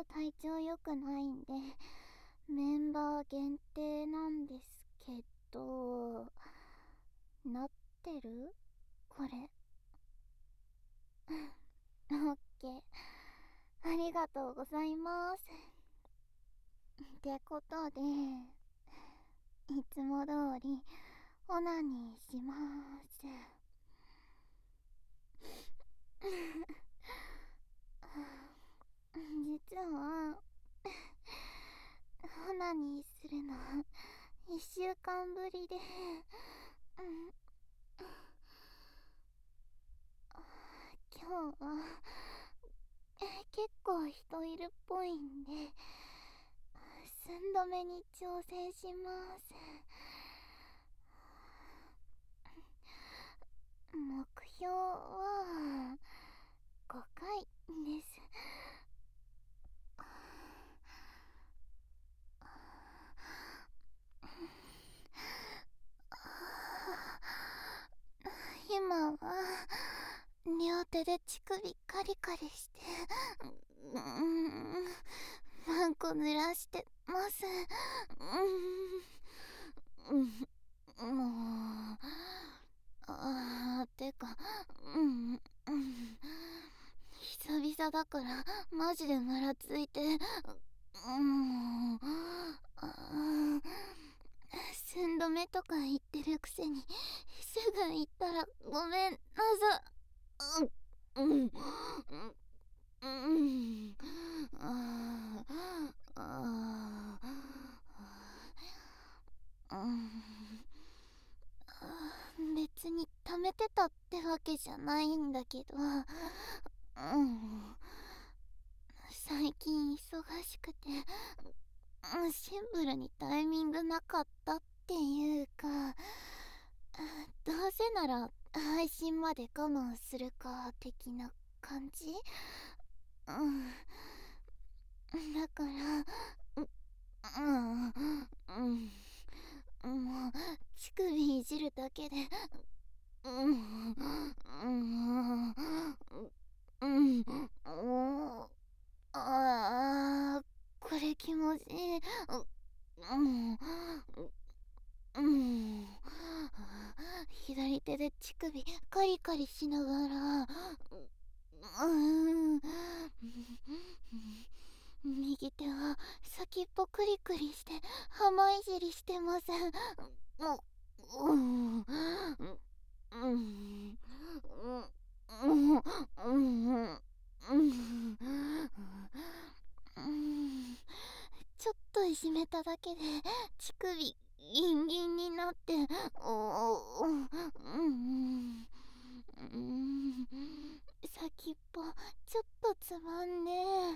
と体調良くないんでメンバー限定なんですけど、なってるこれ。オッケー、ありがとうございます。ってことで、いつも通りオナニーします。実はオナニーするの1週間ぶりで、今日は結構人いるっぽいんで寸止めに挑戦します。目標は5回です。今は両手で乳首カリカリしてマンコ濡らしてます。もうてか久々だからマジでムラついて、寸止めとか言ってるくせにすぐ言ったらごめんなさ。別に溜めてたってわけじゃないんだけど、最近忙しくてシンプルにタイミングなかったっていうか、どうせなら配信まで我慢するか的な感じ。だからもう乳首いじるだけでこれ気持ちいい。左手で乳首カリカリしながら右手は先っぽクリクリして浜いじりしてます。ちょっといじめただけで乳首ギンギンになって、先っぽちょっとつまんで、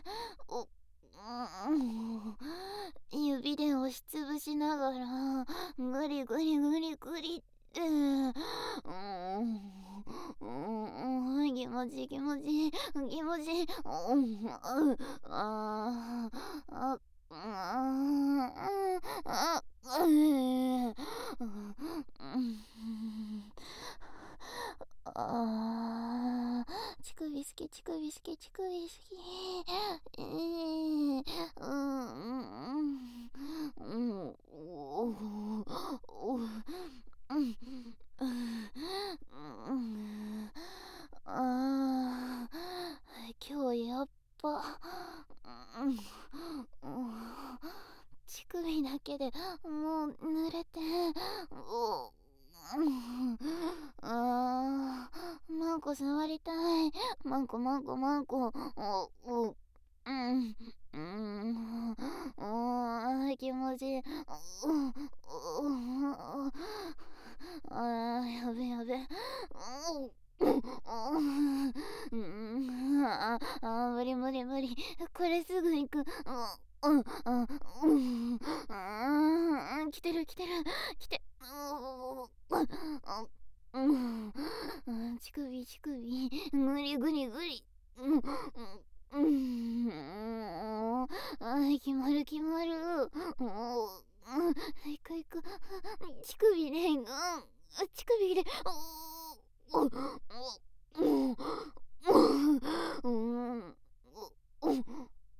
指で押しつぶしながらグリグリグリグリって気持ちいい気持ちいい気持ちいい。乳首好き乳首好き乳首好き。今日やっぱ乳首だけでもう濡れて、マンコ触りたい。マンコマンコマンコ。気持ちいい。やべやべ。無理無理無理。これすぐ行く。来てる来てる来て。乳首乳首グリグリグリ。決まる決まる。行く行く。乳首で乳首で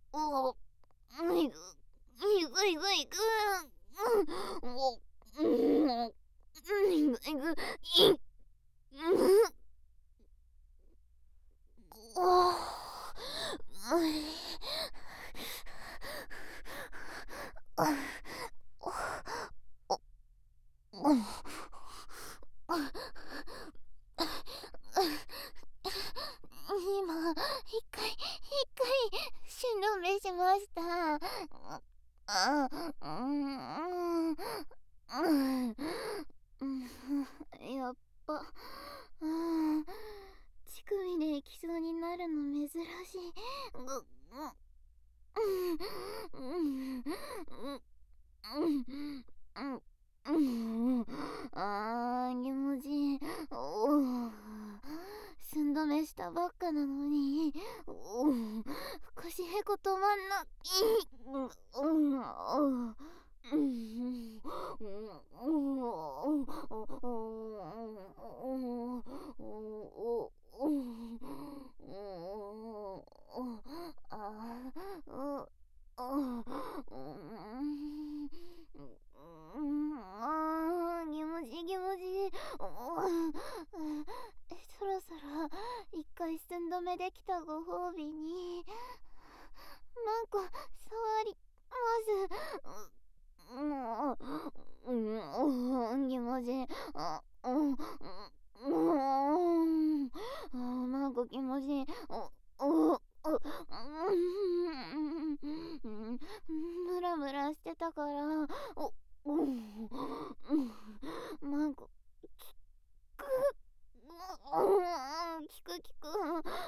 お、いぐ、いぐいぐいぐ、お、いぐいぐ、い、お、今、一回、しのべしました。あ、やっぱ、乳首で行きそうになるの珍しい。気持ちいい。寸止めしたばっかなのに、腰へこ止まんな。気持ちいい気持ちいい。そろそろ一回寸止めできたご褒美にマンコ触ります。気持ちいい。マンコ気持ちいい。ムラムラしてたからマンコく聞く聞く。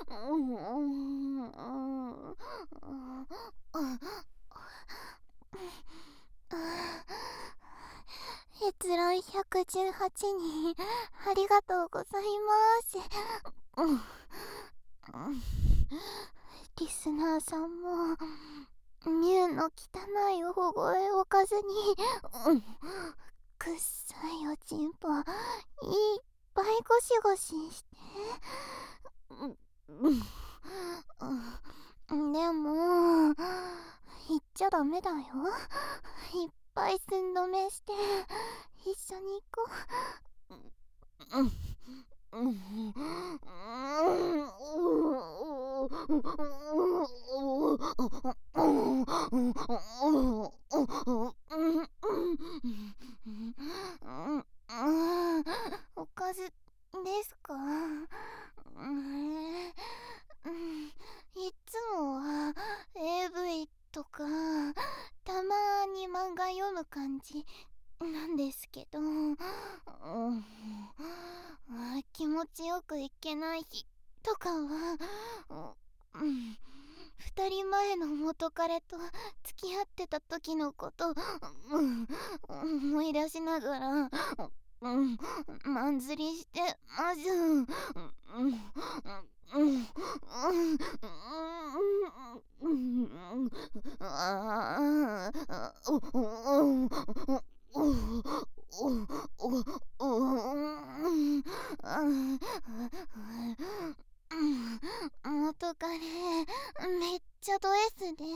閲覧118人ありがとうございます。リスナーさんもミュウの汚い大声をかずにくっさいおちんぽいっぱいゴシゴシしてでも言っちゃダメだよ。いっぱい寸止めして一緒に行こう。おかずですか？いつもは AV とかたまに漫画読む感じなんですけど、気持ちよくいけない日とかは、二人前の元彼と付き合ってた時のこと、思い出しながら、マンズリしてます。元カレめっちゃド S で、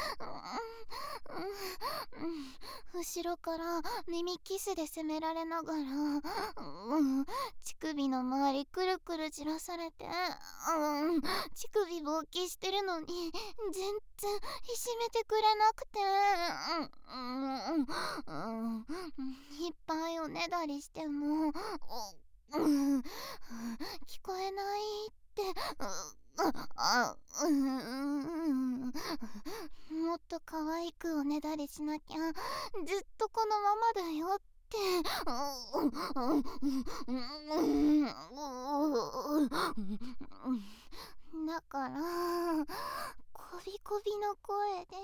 後ろから耳キスで責められながら、乳首の周りくるくる散らされて、乳首勃起してるのに全然いじめてくれなくて、いっぱいおねだりしても聞こえないってもっと可愛くおねだりしなきゃずっとこのままだよってだからこびこびの声で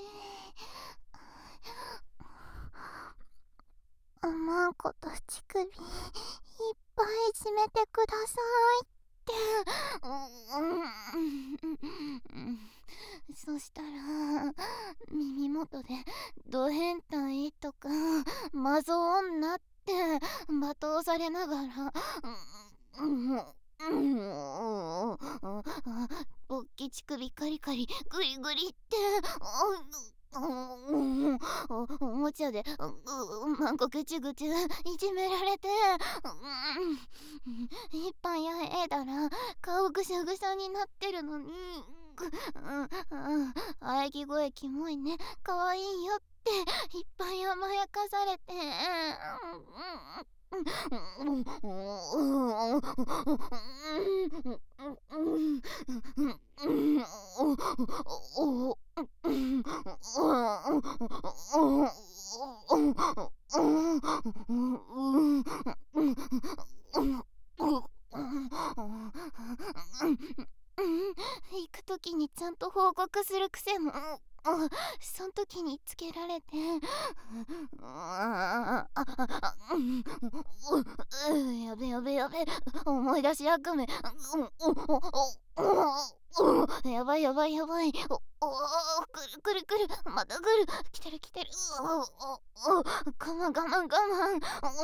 マンコと乳首いっぱい締めてくださいってそしたら耳元でド変態とかマゾ女って罵倒されながら勃起先乳首カリカリグリグリっておもちゃでまんこぐちゅぐちゅいじめられて、一杯やえだら顔ぐしゃぐしゃになってるのに、喘ぎ声キモいね、かわいいよっていっぱい甘やかされて、行くときにちゃんと報告するくせも、そん時につけられて、やべやべやべ、思い出し悪夢、やばいやばいやばい、くるくるくる、またくる、来てる来てる、我慢我慢我慢、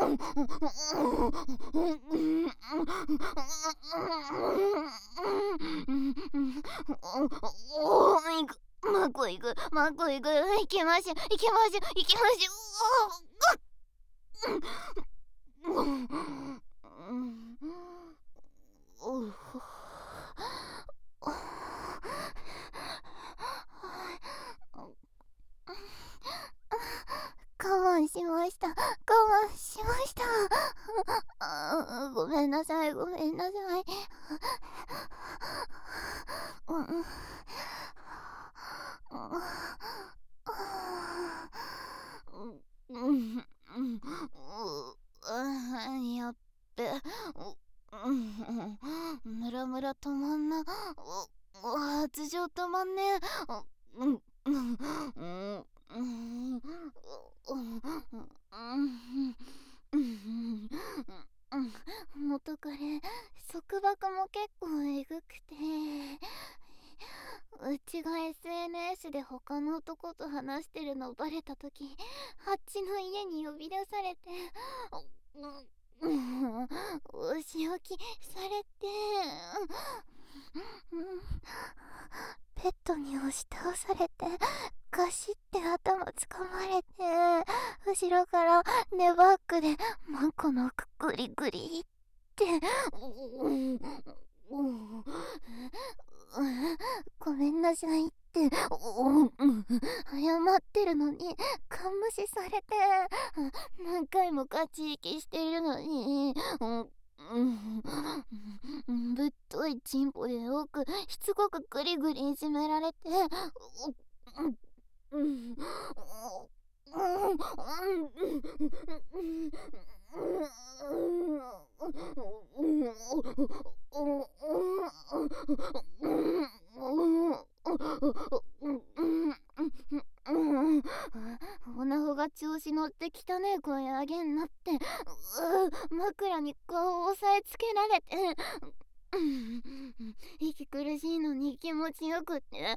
マコ行くマコ行く、行きましょ行きましょ行きまし我慢しました我慢しましたごめんなさいごめんなさいやっべムラムラ止まんな発情止まんね元彼束縛も結構えぐくて、うちが SNS で他の男と話してるのバレた時、あっちの家に呼び出されて、お仕置きされて、ベッドに押し倒されて、ガシって頭掴まれて、後ろからネバックでマンコのグリグリってごめんなさいって謝ってるのにガン無視されて、何回もガチ息しているのにぶっといチンポで奥しつこくグリグリいじめられて、おなほが調子乗ってきたね声上げんなって、枕に顔を押さえつけられて、息苦しいのに気持ちよくって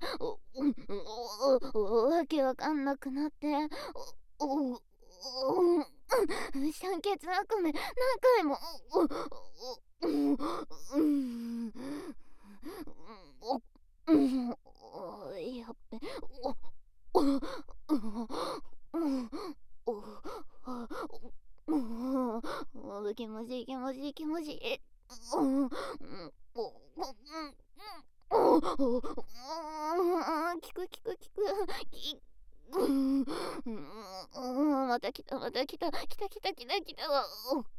わけわかんなくなって、酸欠悪夢何回もやっべ気持ちいい気持ちいい気持ちいい、聞く聞く聞くまた来たまた来た来た来た来た来たわ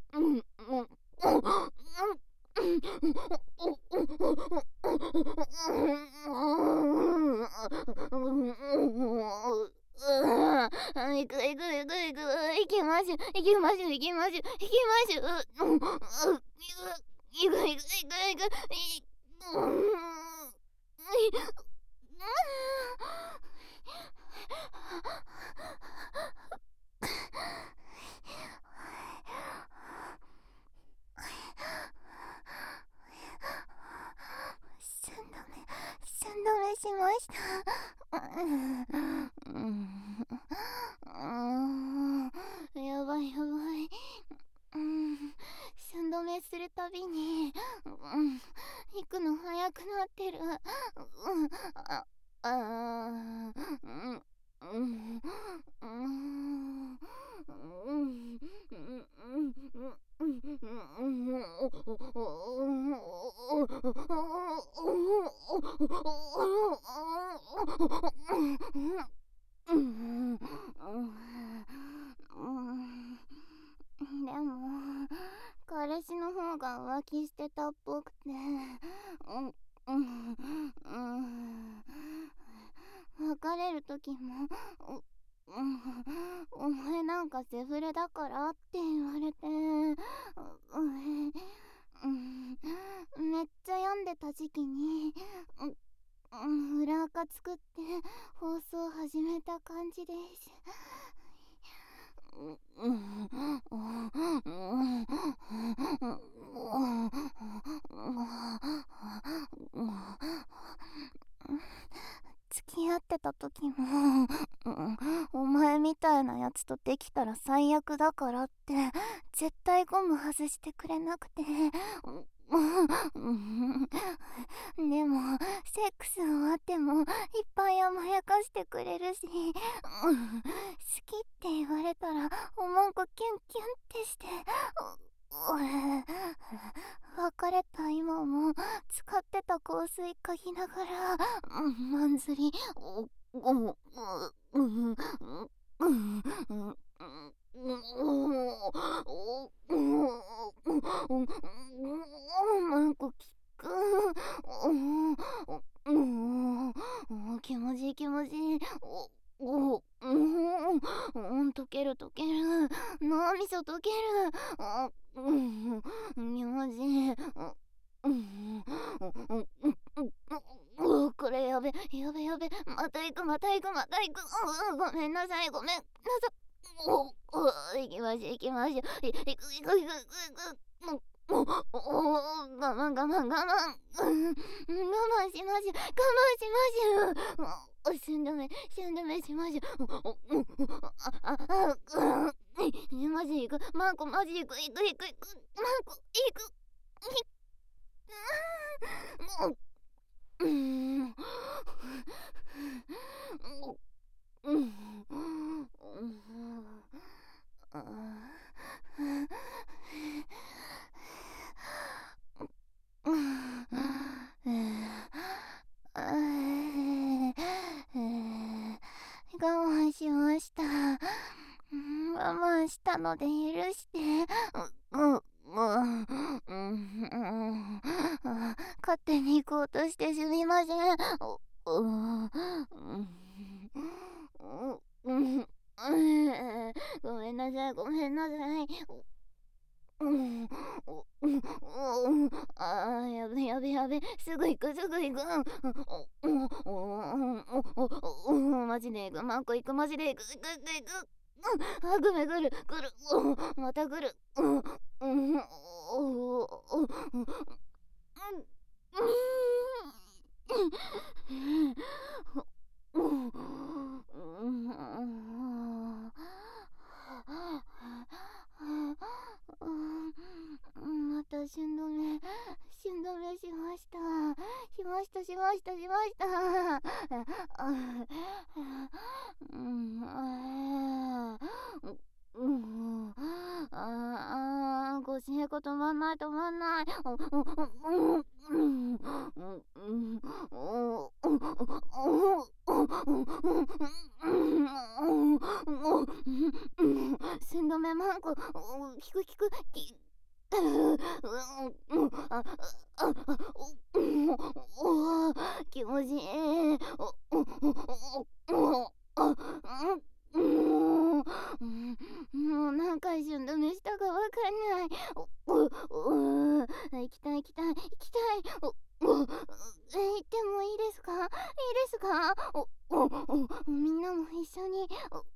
行く行く行く行く行きましょ行きましょ行きましょ行きましょ行く行く行く行く寸止めしましたやばいやばい、寸止めするたびに行くの早速くなってる。ああうんうんでも彼氏の方が浮気してたっぽくて、別れる時もお前なんかセフレだからって言われて、めっちゃ病んでた時期に裏垢作って放送始めた感じです。付き合ってた時も、お前みたいなやつとできたら最悪だからって絶対ゴム外してくれなくて、でもセックス終わってもいっぱい甘やかしてくれるし、好きって言われたらおまんこキュンキュンってして、別れた今も使ってた香水嗅ぎながらまんずりマンコキく気持ちいい気持ちいい。溶ける溶ける、脳みそ溶ける。気持ちいい。これやべやべやべ、また行くまた行くまた行く。ごめんなさいごめんなさい。行きましょう行きましょう。行く行く行く行く。我慢我慢我慢、我慢しましょう我慢しましょう。しんどめしましょう。マジ行くマンコマジ行く行く行く行くマンコ行く。我慢しました。我慢したので許して。勝手に行こうとしてすみません。ごめんなさいごめんなさい。やべやべやべ、すぐ行くすぐ行く。マジで行くマンコ行くマジで行く行く行く。グメ来る来る、また来る。また旬止めしましたしましたしましたしましたごしへこ止まんない止まんない。寸止めマンコ聞く聞く気持ちいい。もう何回瞬止めしたかわかんない。行きたい行きたい行きたい。行ってもいいですかいいですか。みんなも一緒に。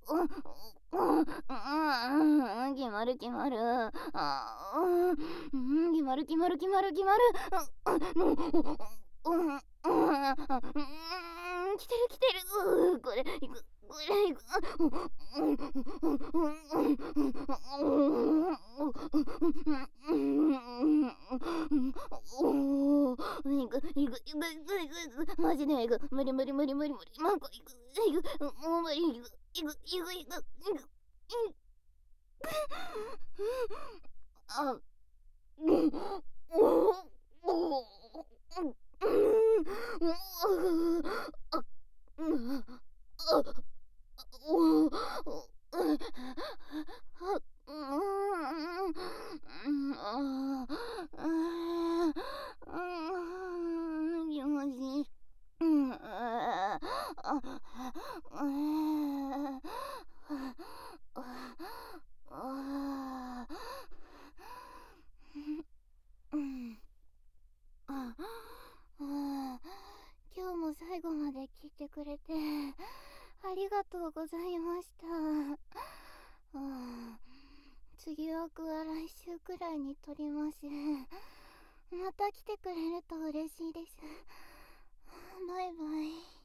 決まる決まる。決まる決まる決まる決まる。来てる来てる。これ行くこれ行く。行く行く行く今日も最後まで聞いてくれてありがとうございました。次枠は来週くらいに撮ります。また来てくれると嬉しいです。バイバイ。